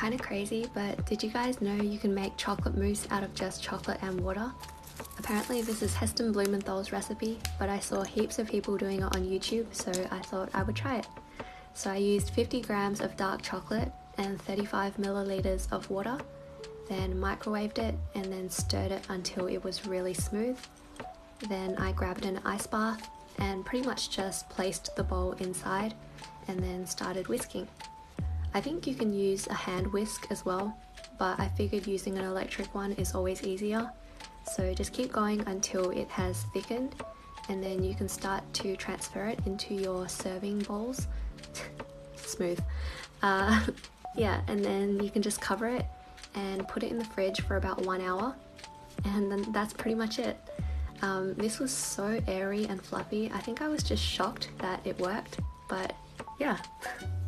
kind of crazy, but did you guys know you can make chocolate mousse out of just chocolate and water? Apparently this is Heston Blumenthal's recipe, but I saw heaps of people doing it on YouTube, so I thought I would try it. So I used 50 grams of dark chocolate and 35 milliliters of water, then microwaved it and then stirred it until it was really smooth. Then I grabbed an ice bath and pretty much just placed the bowl inside and then started whisking. I think you can use a hand whisk as well, but I figured using an electric one is always easier. So just keep going until it has thickened, and then you can start to transfer it into your serving bowls. Smooth. Yeah, and then you can just cover it and put it in the fridge for about 1 hour, and then that's pretty much it. This was so airy and fluffy. I think I was just shocked that it worked, but yeah.